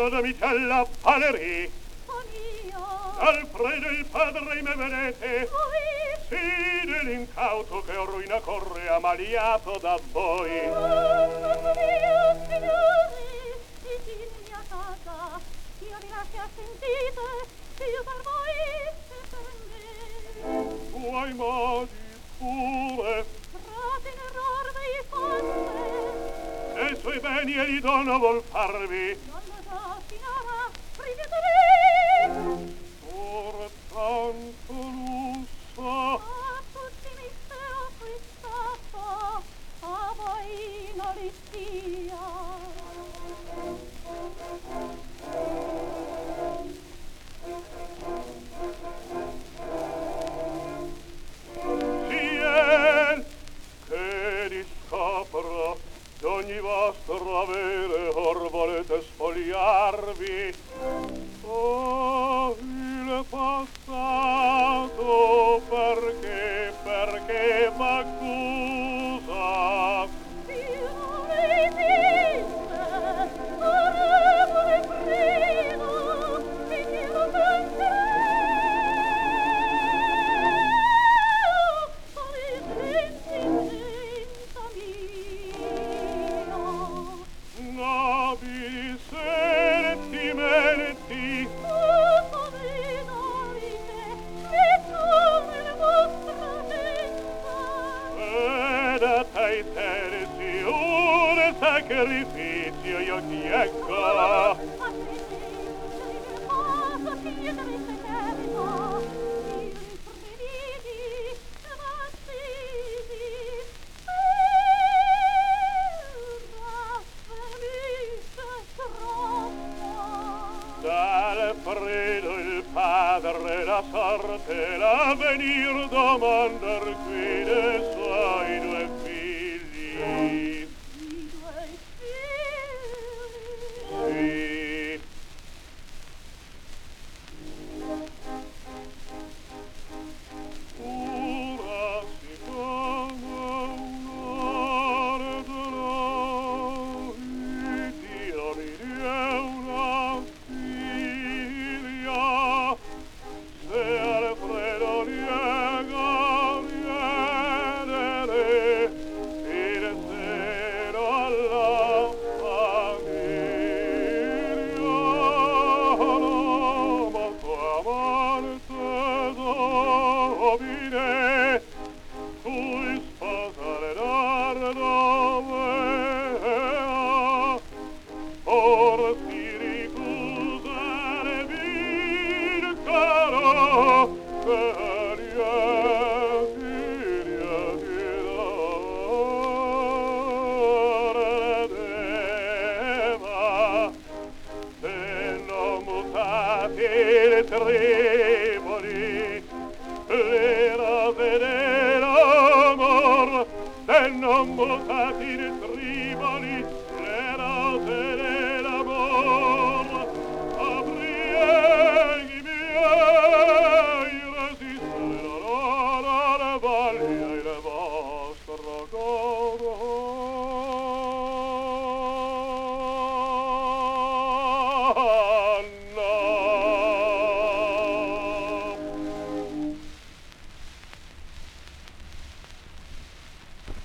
Domitella Valerie. Alfredo il padre me vedete? Sì, dell'incauto che ruina corre amaliato da voi. Signori, in mia casa, io vi lascio sentite, io per voi se Tuoi modi pure, frate in error vi fanno, e suoi beni e di dono vol farvi. non lo so, signora, rifiuterei. Or tanto lusso, A tutti mi sto acquistato, a voi non li sia. ciel, che discopro d'ogni vostro avere or volete spogliarvi. Oh, il passato perché m'accusa? Io non esiste, orrevole prego, che io Nobili sentimenti, ed a te terzi un sacrificio io chiedo. D'Alfredo il padre la sorte l'avvenir domandar qui dei suoi due figli. Sì. Ora si chiama un'ora Dio mi dia una figlia. Se Alfredo niega viene il seno alla famiglia. Ma tua amante domine, cui sposa Leonardo or si ricusare vincolo che redeva se non mutati le triboli le rose dell'amor se non mutati le triboli